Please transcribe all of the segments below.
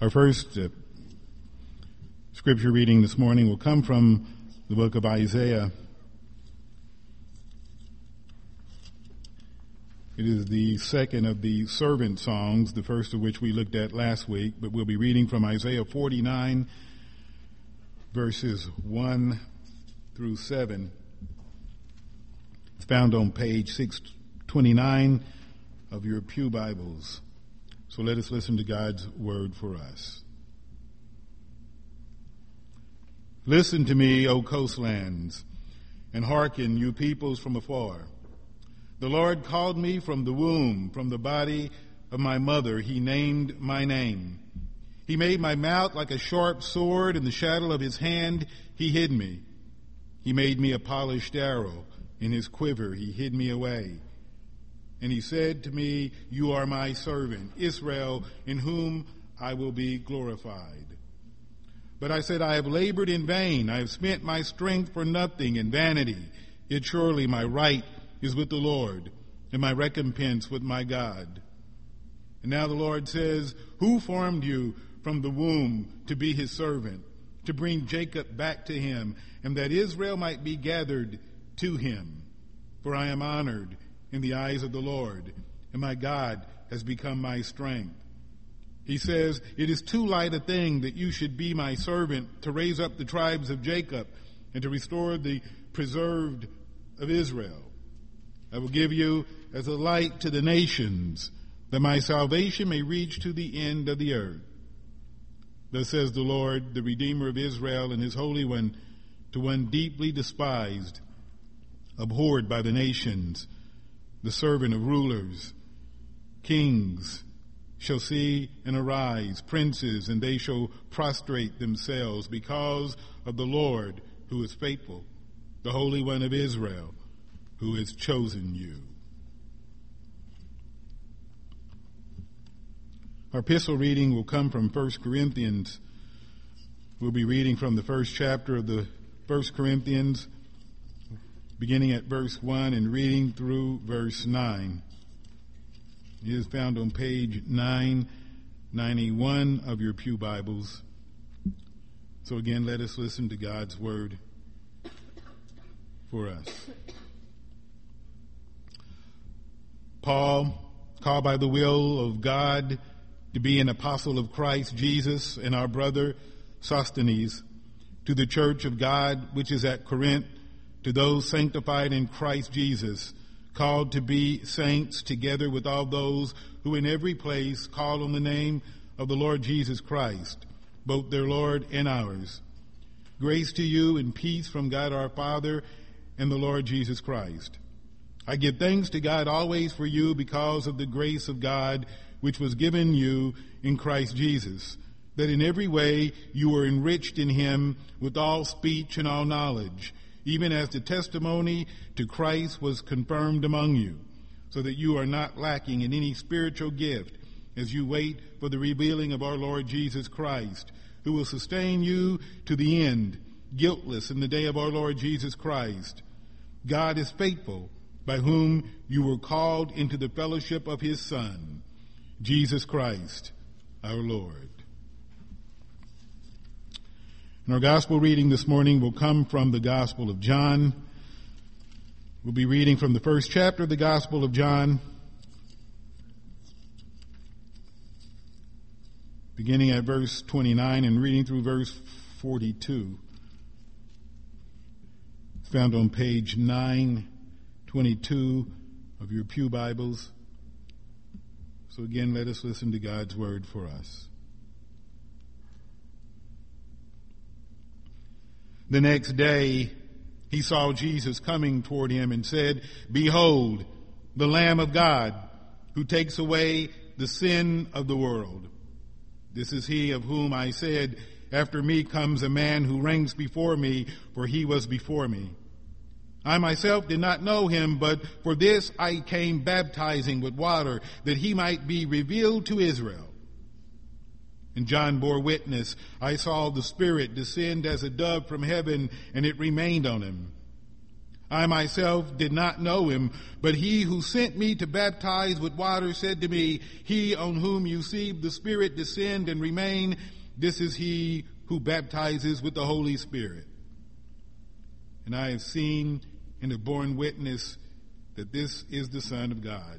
Our first scripture reading this morning will come from the book of Isaiah. It is the second of the servant songs, the first of which we looked at last week, but we'll be reading from Isaiah 49, verses 1 through 7. It's found on page 629 of your pew Bibles. So let us listen to God's word for us. Listen to me, O coastlands, and hearken, you peoples from afar. The Lord called me from the womb, from the body of my mother. He named my name. He made my mouth like a sharp sword. In the shadow of his hand, he hid me. He made me a polished arrow. In his quiver, he hid me away. And he said to me, you are my servant, Israel, in whom I will be glorified. But I said, I have labored in vain. I have spent my strength for nothing in vanity. Yet surely my right is with the Lord, and my recompense with my God. And now the Lord says, who formed you from the womb to be his servant, to bring Jacob back to him, and that Israel might be gathered to him? For I am honored in the eyes of the Lord, and my God has become my strength. He says, it is too light a thing that you should be my servant, to raise up the tribes of Jacob and to restore the preserved of Israel. I will give you as a light to the nations, that my salvation may reach to the end of the earth. Thus says the Lord, the Redeemer of Israel, and his Holy One, to one deeply despised, abhorred by the nations, the servant of rulers. Kings shall see and arise, princes, and they shall prostrate themselves because of the Lord who is faithful, the Holy One of Israel, who has chosen you. Our epistle reading will come from 1 Corinthians. We'll be reading from the first chapter of the 1 Corinthians, beginning at verse 1 and reading through verse 9. It is found on page 991 of your pew Bibles. So again, let us listen to God's word for us. Paul, called by the will of God to be an apostle of Christ Jesus, and our brother Sosthenes, to the church of God which is at Corinth, to those sanctified in Christ Jesus, called to be saints, together with all those who in every place call on the name of the Lord Jesus Christ, both their Lord and ours. Grace to you and peace from God our Father and the Lord Jesus Christ. I give thanks to God always for you because of the grace of God which was given you in Christ Jesus, that in every way you were enriched in him with all speech and all knowledge, even as the testimony to Christ was confirmed among you, so that you are not lacking in any spiritual gift as you wait for the revealing of our Lord Jesus Christ, who will sustain you to the end, guiltless in the day of our Lord Jesus Christ. God is faithful, by whom you were called into the fellowship of his Son, Jesus Christ, our Lord. And our gospel reading this morning will come from the Gospel of John. We'll be reading from the first chapter of the Gospel of John, beginning at verse 29 and reading through verse 42. It's found on page 922 of your pew Bibles. So again, let us listen to God's word for us. The next day, he saw Jesus coming toward him and said, behold, the Lamb of God, who takes away the sin of the world. This is he of whom I said, after me comes a man who ranks before me, for he was before me. I myself did not know him, but for this I came baptizing with water, that he might be revealed to Israel. And John bore witness. I saw the Spirit descend as a dove from heaven, and it remained on him. I myself did not know him, but he who sent me to baptize with water said to me, he on whom you see the Spirit descend and remain, this is he who baptizes with the Holy Spirit. And I have seen and have borne witness that this is the Son of God.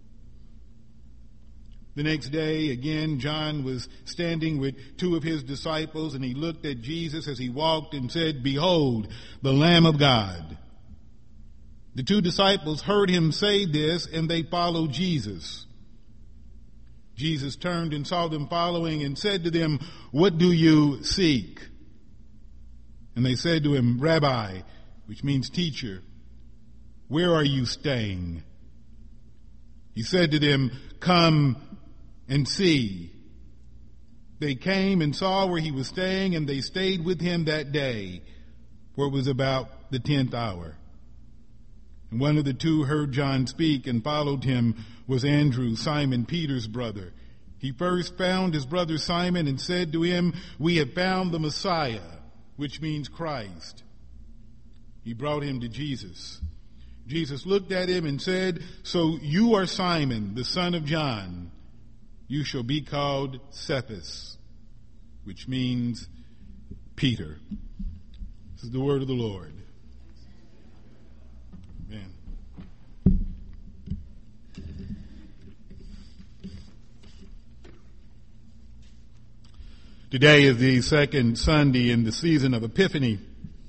The next day, again, John was standing with two of his disciples, and he looked at Jesus as he walked and said, behold, the Lamb of God. The two disciples heard him say this, and they followed Jesus. Jesus turned and saw them following and said to them, what do you seek? And they said to him, Rabbi, which means teacher, where are you staying? He said to them, come and see. They came and saw where he was staying, and they stayed with him that day, for it was about the 10th hour. And one of the two heard John speak and followed him was Andrew, Simon Peter's brother. He first found his brother Simon and said to him, we have found the Messiah, which means Christ. He brought him to Jesus. Jesus looked at him and said, so you are Simon, the son of John. You shall be called Cephas, which means Peter. This is the word of the Lord. Amen. Today is the second Sunday in the season of Epiphany.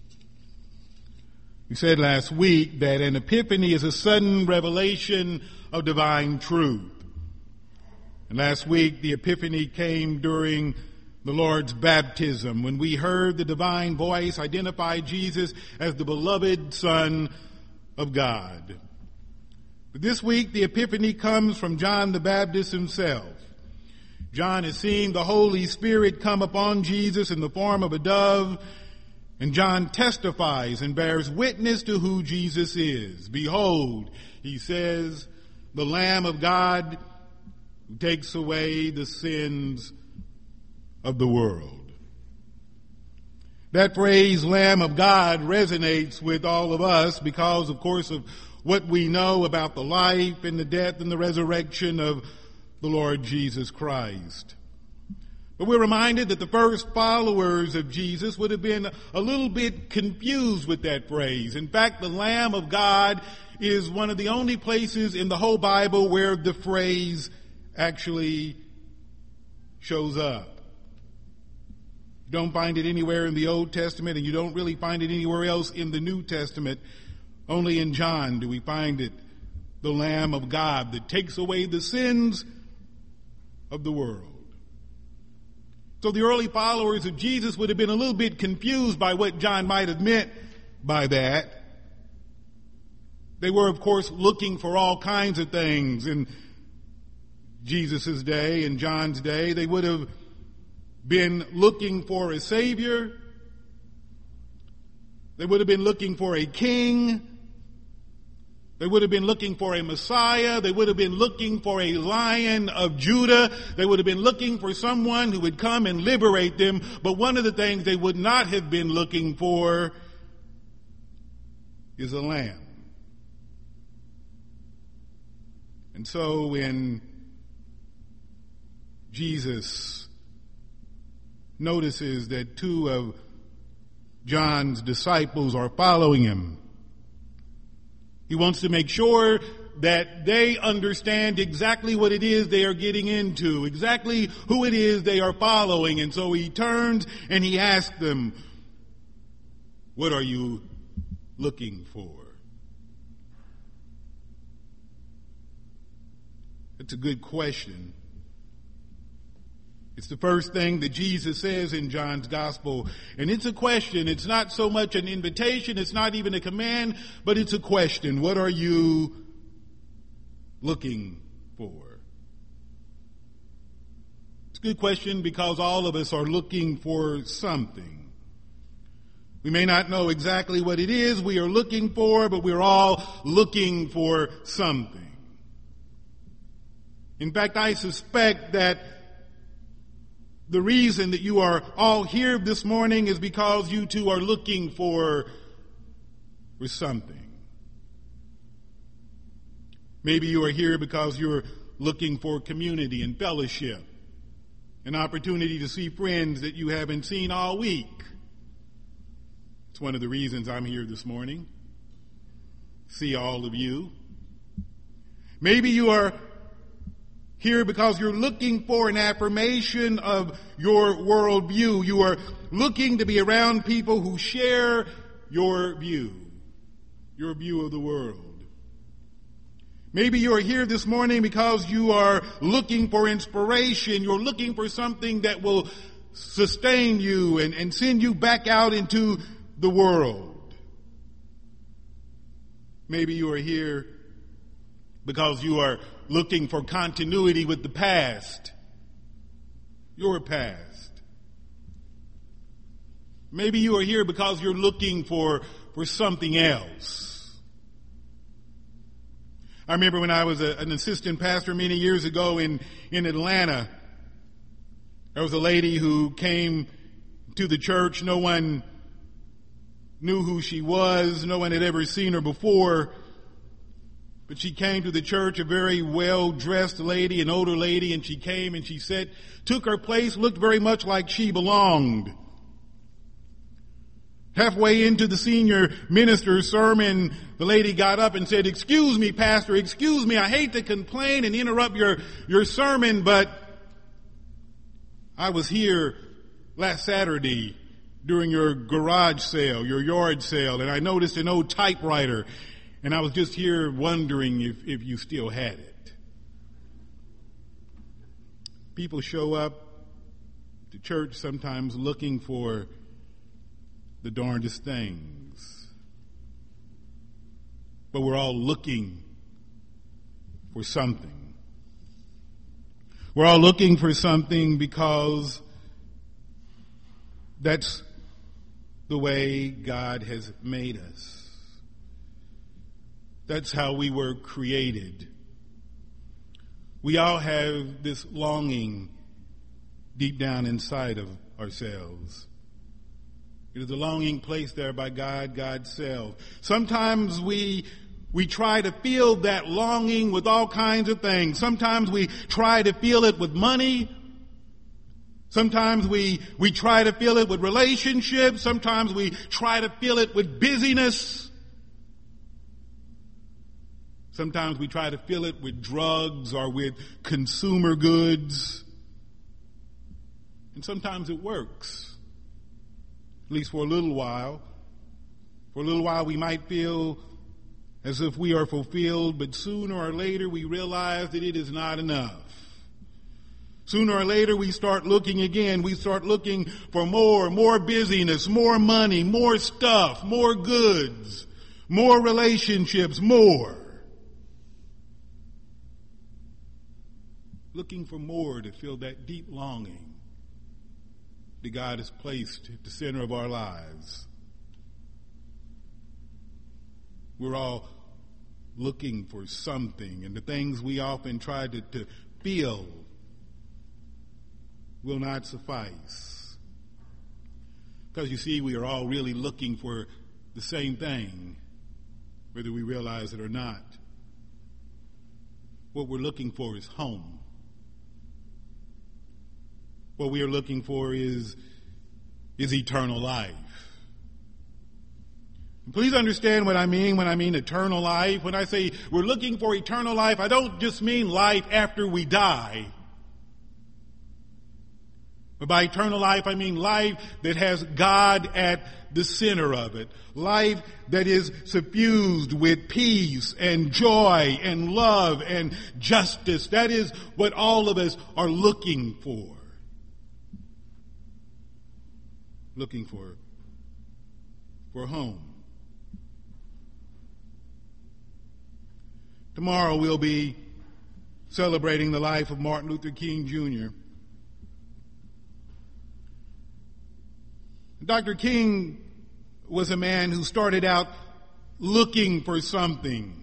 We said last week that an epiphany is a sudden revelation of divine truth. And last week, the epiphany came during the Lord's baptism, when we heard the divine voice identify Jesus as the beloved Son of God. But this week, the epiphany comes from John the Baptist himself. John has seen the Holy Spirit come upon Jesus in the form of a dove, and John testifies and bears witness to who Jesus is. Behold, he says, the Lamb of God who takes away the sins of the world. That phrase, Lamb of God, resonates with all of us because, of course, of what we know about the life and the death and the resurrection of the Lord Jesus Christ. But we're reminded that the first followers of Jesus would have been a little bit confused with that phrase. In fact, the Lamb of God is one of the only places in the whole Bible where the phrase actually shows up. You don't find it anywhere in the Old Testament, and you don't really find it anywhere else in the New Testament. Only in John do we find it, the Lamb of God that takes away the sins of the world. So the early followers of Jesus would have been a little bit confused by what John might have meant by that. They were, of course, looking for all kinds of things in Jesus' day and John's day. They would have been looking for a Savior. They would have been looking for a king. They would have been looking for a Messiah. They would have been looking for a Lion of Judah. They would have been looking for someone who would come and liberate them. But one of the things they would not have been looking for is a lamb. And so when Jesus notices that two of John's disciples are following him, he wants to make sure that they understand exactly what it is they are getting into, exactly who it is they are following. And so he turns and he asks them, what are you looking for? It's a good question. It's the first thing that Jesus says in John's gospel. And it's a question. It's not so much an invitation. It's not even a command, but it's a question. What are you looking for? It's a good question because all of us are looking for something. We may not know exactly what it is we are looking for, but we're all looking for something. In fact, I suspect that the reason that you are all here this morning is because you too are looking for something. Maybe you are here because you're looking for community and fellowship, an opportunity to see friends that you haven't seen all week. It's one of the reasons I'm here this morning. See all of you. Maybe you are here because you're looking for an affirmation of your worldview. You are looking to be around people who share your view of the world. Maybe you are here this morning because you are looking for inspiration. You're looking for something that will sustain you and send you back out into the world. Maybe you are here because you are looking for continuity with the past, your past. Maybe you are here because you're looking for something else. I remember when I was an assistant pastor many years ago in Atlanta, there was a lady who came to the church. No one knew who she was. No one had ever seen her before. But she came to the church, a very well-dressed lady, an older lady, and she came and she said, took her place, looked very much like she belonged. Halfway into the senior minister's sermon, the lady got up and said, "Excuse me, Pastor, excuse me, I hate to complain and interrupt your sermon, but I was here last Saturday during your garage sale, your yard sale, and I noticed an old typewriter, and I was just here wondering if you still had it." People show up to church sometimes looking for the darndest things. But we're all looking for something. We're all looking for something because that's the way God has made us. That's how we were created. We all have this longing deep down inside of ourselves. It is a longing placed there by God, God's self. Sometimes we try to feel that longing with all kinds of things. Sometimes we try to feel it with money. Sometimes we try to feel it with relationships. Sometimes we try to feel it with busyness. Sometimes we try to feel it with drugs or with consumer goods. And sometimes it works. At least for a little while. For a little while we might feel as if we are fulfilled, but sooner or later we realize that it is not enough. Sooner or later we start looking again. We start looking for more busyness, more money, more stuff, more goods, more relationships, more. Looking for more to fill that deep longing that God has placed at the center of our lives. We're all looking for something, and the things we often try to feel will not suffice. Because you see, we are all really looking for the same thing, whether we realize it or not. What we're looking for is home. What we are looking for is eternal life. And please understand what I mean when I mean eternal life. When I say we're looking for eternal life, I don't just mean life after we die. But by eternal life, I mean life that has God at the center of it. Life that is suffused with peace and joy and love and justice. That is what all of us are looking for. Looking for home. Tomorrow we'll be celebrating the life of Martin Luther King Jr. Dr. King was a man who started out looking for something.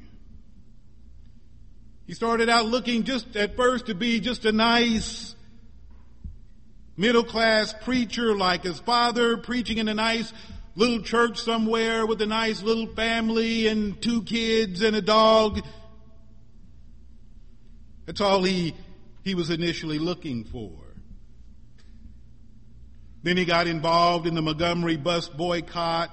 He started out looking just at first to be just a nice middle-class preacher like his father, preaching in a nice little church somewhere with a nice little family and 2 kids and a dog. That's all he was initially looking for. Then he got involved in the Montgomery bus boycott.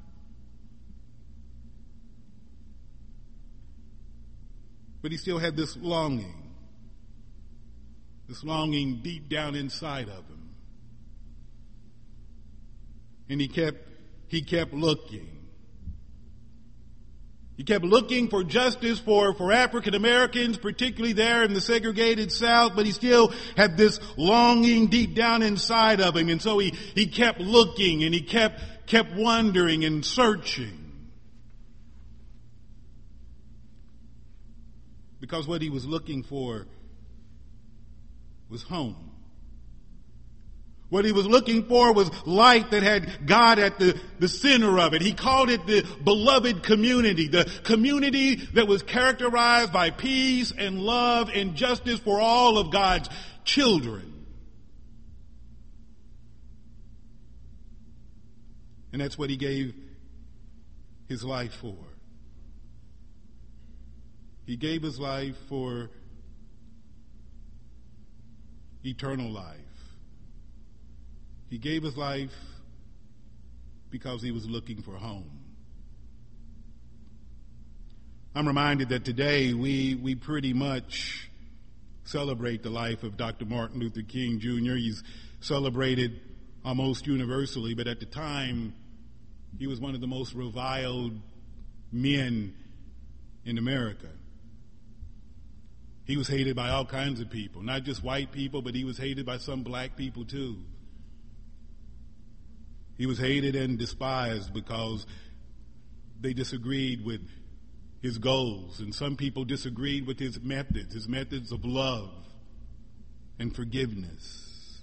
But he still had this longing deep down inside of him. And he kept looking. He kept looking for justice for African Americans, particularly there in the segregated South, but he still had this longing deep down inside of him. And so he kept looking and he kept wondering and searching. Because what he was looking for was home. What he was looking for was light that had God at the center of it. He called it the beloved community, the community that was characterized by peace and love and justice for all of God's children. And that's what he gave his life for. He gave his life for eternal life. He gave his life because he was looking for home. I'm reminded that today we pretty much celebrate the life of Dr. Martin Luther King Jr. He's celebrated almost universally, but at the time, he was one of the most reviled men in America. He was hated by all kinds of people, not just white people, but he was hated by some black people too. He was hated and despised because they disagreed with his goals, and some people disagreed with his methods of love and forgiveness.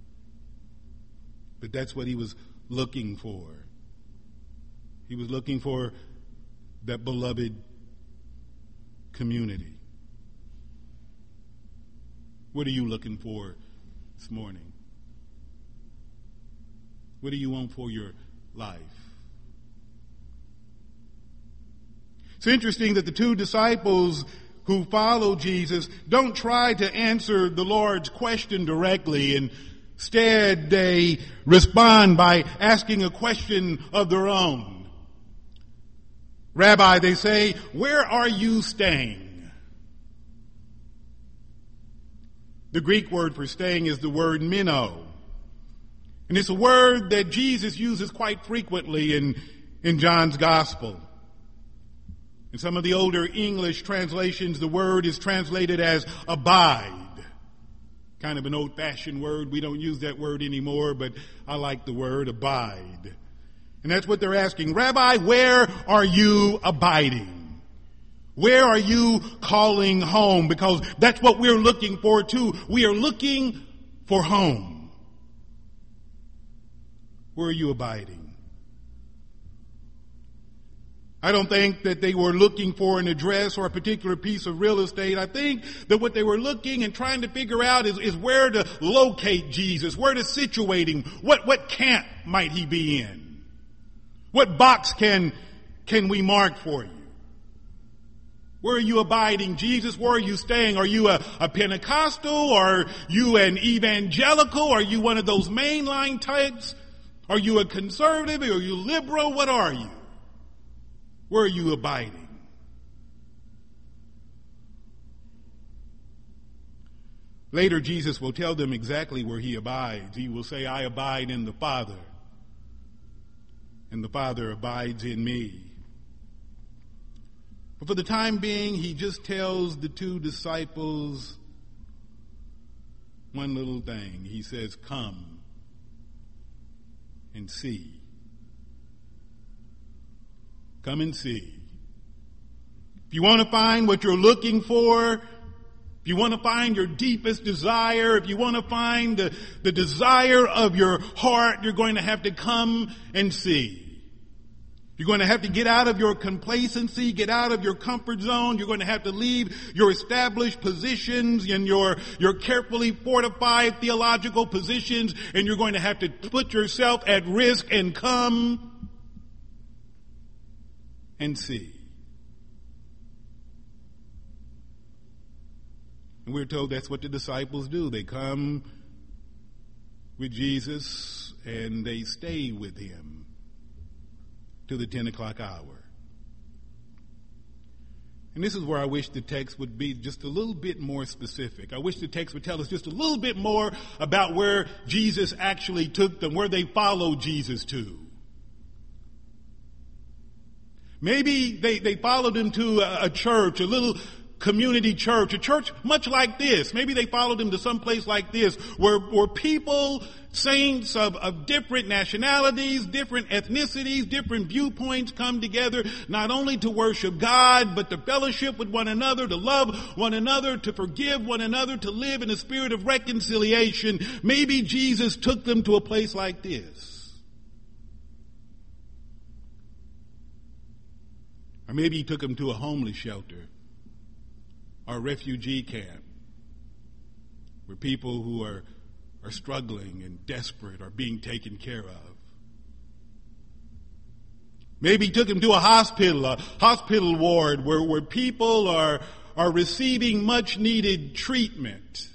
But that's what he was looking for. He was looking for that beloved community. What are you looking for this morning? What do you want for your life? It's interesting that the two disciples who follow Jesus don't try to answer the Lord's question directly. Instead, they respond by asking a question of their own. Rabbi, they say, where are you staying? The Greek word for staying is the word meno. And it's a word that Jesus uses quite frequently in John's gospel. In some of the older English translations, the word is translated as abide. Kind of an old-fashioned word. We don't use that word anymore, but I like the word abide. And that's what they're asking. Rabbi, where are you abiding? Where are you calling home? Because that's what we're looking for too. We are looking for home. Where are you abiding? I don't think that they were looking for an address or a particular piece of real estate. I think that what they were looking and trying to figure out is where to locate Jesus, where to situate him. What camp might he be in? What box can we mark for you? Where are you abiding, Jesus? Where are you staying? Are you a Pentecostal? Are you an evangelical? Are you one of those mainline types? Are you a conservative? Are you liberal? What are you? Where are you abiding? Later, Jesus will tell them exactly where he abides. He will say, I abide in the Father, and the Father abides in me. But for the time being, he just tells the two disciples one little thing. He says, come and see. Come and see. If you want to find what you're looking for, if you want to find your deepest desire, if you want to find the desire of your heart, you're going to have to come and see. You're going to have to get out of your complacency, get out of your comfort zone. You're going to have to leave your established positions and your carefully fortified theological positions, and you're going to have to put yourself at risk and come and see. And we're told that's what the disciples do. They come with Jesus and they stay with him till the 10 o'clock hour. And this is where I wish the text would be just a little bit more specific. I wish the text would tell us just a little bit more about where Jesus actually took them, where they followed Jesus to. Maybe they followed him to a church, a little community church, a church much like this. Maybe they followed him to some place like this where people, saints of different nationalities, different ethnicities, different viewpoints come together not only to worship God, but to fellowship with one another, to love one another, to forgive one another, to live in a spirit of reconciliation. Maybe Jesus took them to a place like this. Or maybe he took them to a homeless shelter or a refugee camp where people who are struggling and desperate are being taken care of. Maybe he took him to a hospital ward where people are receiving much needed treatment.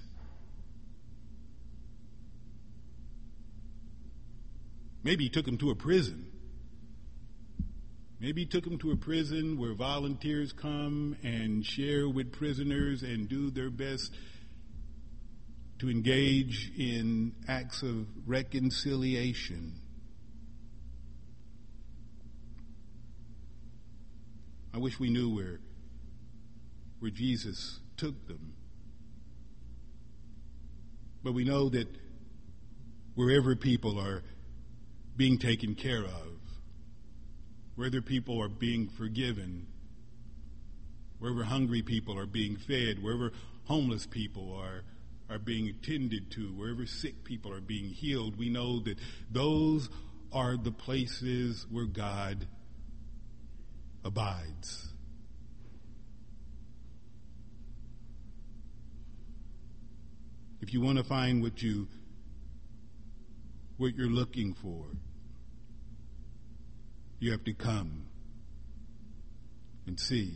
Maybe he took him to a prison. Maybe he took him to a prison where volunteers come and share with prisoners and do their best to engage in acts of reconciliation. I wish we knew where Jesus took them. But we know that wherever people are being taken care of, wherever people are being forgiven, wherever hungry people are being fed, wherever homeless people are being attended to, wherever sick people are being healed, we know that those are the places where God abides. If you want to find what you're looking for, you have to come and see.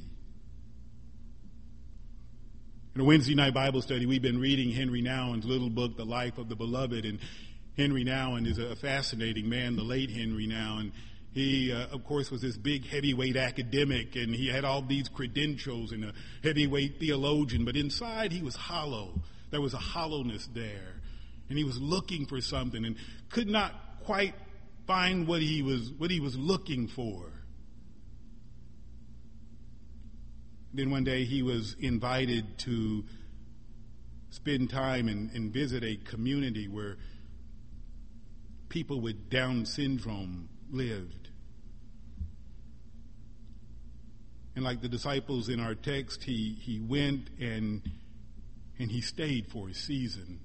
In a Wednesday night Bible study, we've been reading Henry Nouwen's little book, The Life of the Beloved. And Henry Nouwen is a fascinating man, the late Henry Nouwen. He, of course, was this big heavyweight academic, and he had all these credentials and a heavyweight theologian. But inside, he was hollow. There was a hollowness there. And he was looking for something and could not quite find what he was looking for. Then one day he was invited to spend time and visit a community where people with Down syndrome lived. And like the disciples in our text, he went and he stayed for a season.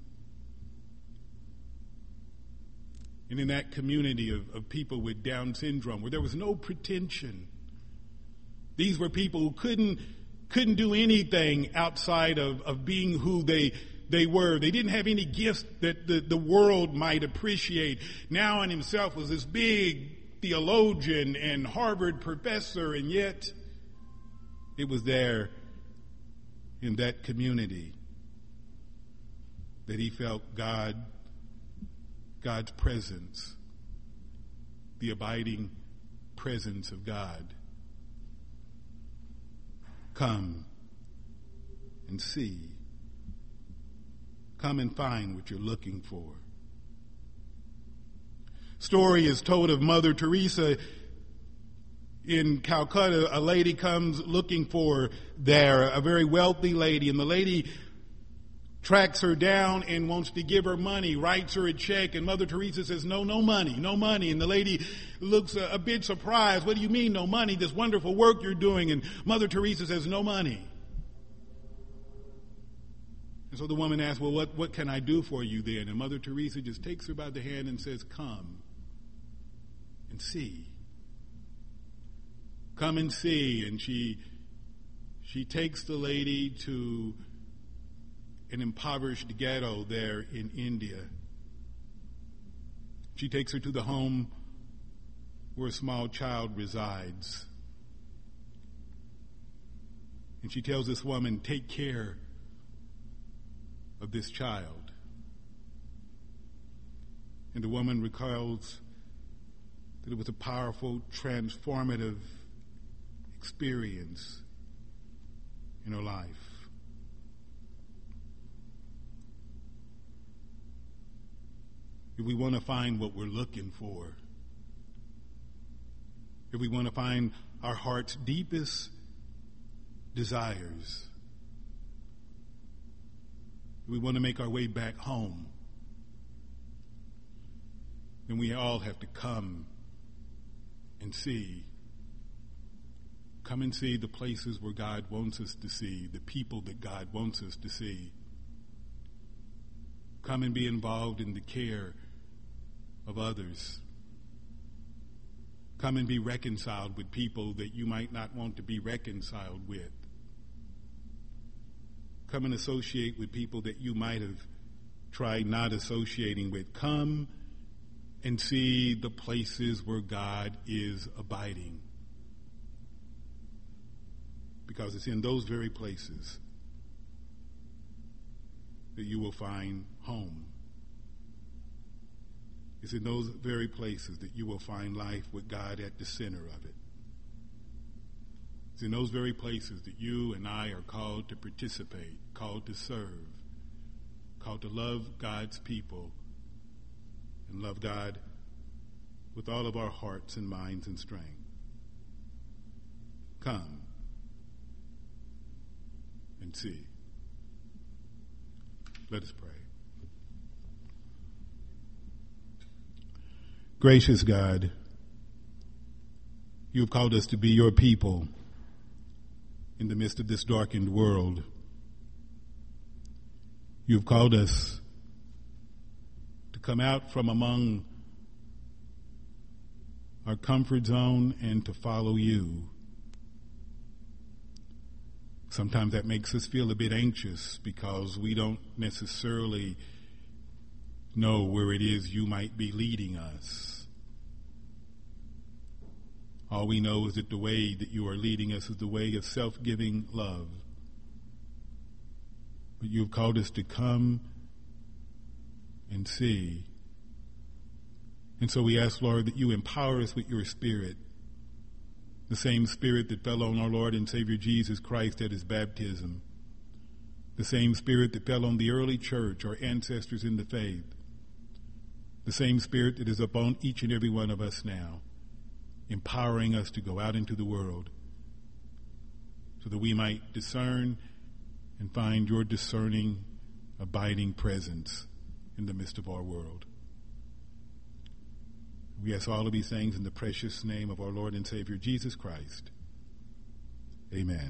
And in that community of people with Down syndrome, where there was no pretension, these were people who couldn't do anything outside of being who they were. They didn't have any gifts that the world might appreciate. Nouwen himself was this big theologian and Harvard professor, and yet it was there in that community that he felt God's presence, the abiding presence of God. Come and see. Come and find what you're looking for. Story is told of Mother Teresa in Calcutta. A lady comes looking for there, a very wealthy lady, and the lady tracks her down and wants to give her money, writes her a check, and Mother Teresa says, no money. And the lady looks a bit surprised. What do you mean, no money? This wonderful work you're doing. And Mother Teresa says, no money. And so the woman asks, well, what can I do for you then? And Mother Teresa just takes her by the hand and says, come and see. Come and see. And she takes the lady to an impoverished ghetto there in India. She takes her to the home where a small child resides. And she tells this woman, take care of this child. And the woman recalls that it was a powerful, transformative experience in her life. If we want to find what we're looking for, if we want to find our heart's deepest desires, if we want to make our way back home, then we all have to come and see. Come and see the places where God wants us to see, the people that God wants us to see. Come and be involved in the care of others. Come and be reconciled with people that you might not want to be reconciled with. Come and associate with people that you might have tried not associating with. Come and see the places where God is abiding. Because it's in those very places that you will find home. It's in those very places that you will find life with God at the center of it. It's in those very places that you and I are called to participate, called to serve, called to love God's people and love God with all of our hearts and minds and strength. Come and see. Let us pray. Gracious God, you have called us to be your people in the midst of this darkened world. You have called us to come out from among our comfort zone and to follow you. Sometimes that makes us feel a bit anxious because we don't necessarily know where it is you might be leading us. All we know is that the way that you are leading us is the way of self-giving love. But you have called us to come and see. And so we ask, Lord, that you empower us with your Spirit, the same Spirit that fell on our Lord and Savior Jesus Christ at his baptism, the same Spirit that fell on the early church, our ancestors in the faith, the same Spirit that is upon each and every one of us now, empowering us to go out into the world so that we might discern and find your discerning, abiding presence in the midst of our world. We ask all of these things in the precious name of our Lord and Savior Jesus Christ. Amen.